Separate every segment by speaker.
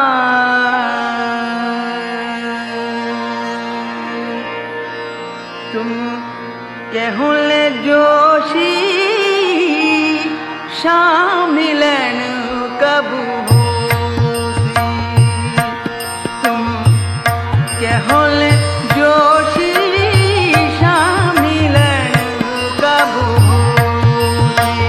Speaker 1: तुम केहुल जोशी शामिलन कबू होसी। तुम केहुल जोशी शामिलन कबू होसी।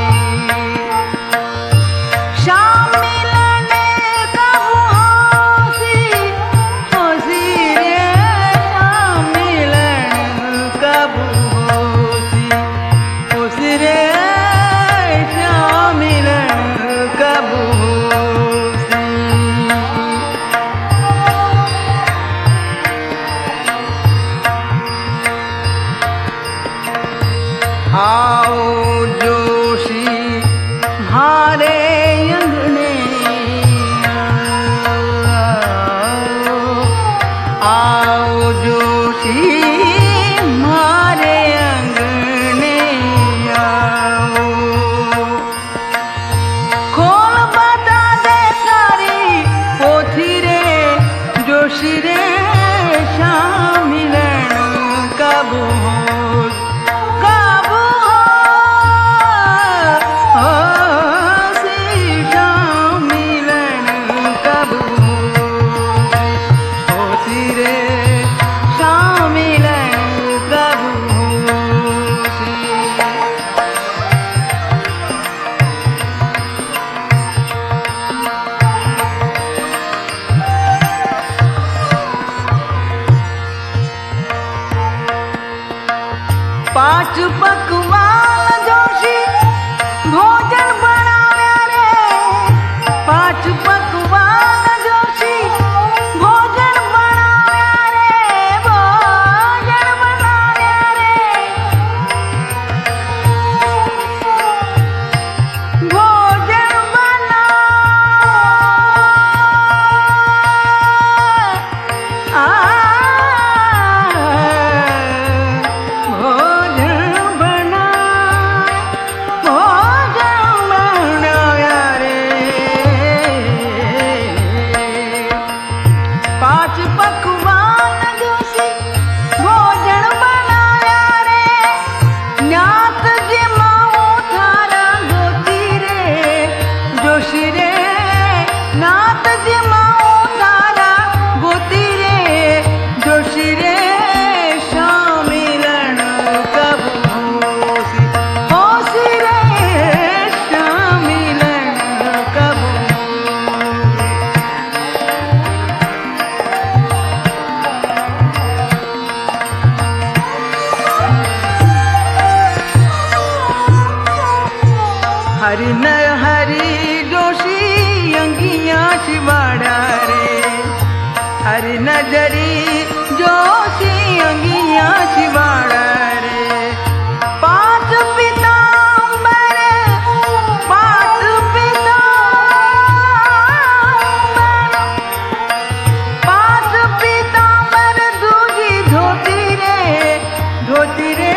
Speaker 1: शामिलन कबू होसी, होसी रे शामिलन कबू होसी, होसी रे शामिलन कबू होसी। आओ जोशी मारे अंगने, आओ जोशी मारे अंगने आओ। खोल बता दे सारी पोथी रे जोशी रे शामिलन कबू कबू होसी। शामिलन कबू होसी रे शामिलन कबू होसी। पांच पकवान जोशी भोजन बनाव्या रे। पांच पकवान जोशी भोजन बनाव्या रे, भोजन बनाव्या रे। भोजन बना भोजन बना, भोजन बनाया रे। पांच पकवान जोशी भोजन बनाया रे। न्यात जिमाऊ थारा गोती रे जोशी रे, नात जिमाऊ थारा गोती रे जोशी रे शामिलन कबू होसी, होसी रे शामिलन कबू होसी। हरि न हरि जोशी अंगिया शिवाड़ा रे। हरि नजरी जोशी अंगिया शिवाड़ा रे। पांच पीतांबर, पांच पीतांबर, पांच पीतांबर दूजी धोती रे, धोती रे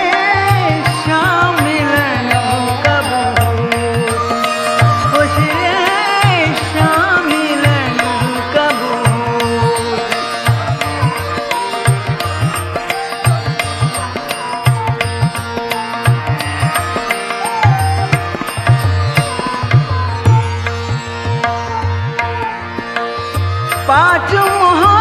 Speaker 1: शामिलन कबू होसी रे शामिलन कबू होसी। पांच मोह